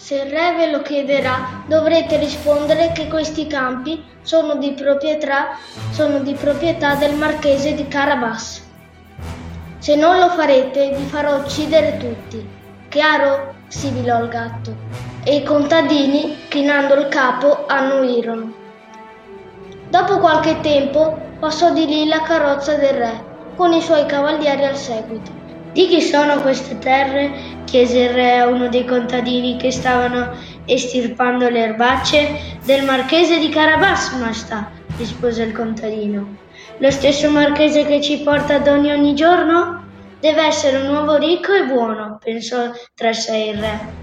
Se il re ve lo chiederà, dovrete rispondere che questi campi sono di proprietà del marchese di Carabas. Se non lo farete, vi farò uccidere tutti. Chiaro? Sibilò il gatto. E i contadini, chinando il capo, annuirono. Dopo qualche tempo passò di lì la carrozza del re, con i suoi cavalieri al seguito. «Di chi sono queste terre?» chiese il re a uno dei contadini che stavano estirpando le erbacce. «Del marchese di Carabas, maestà», rispose il contadino. «Lo stesso marchese che ci porta doni ogni giorno? Deve essere un uomo ricco e buono», pensò tra sé il re.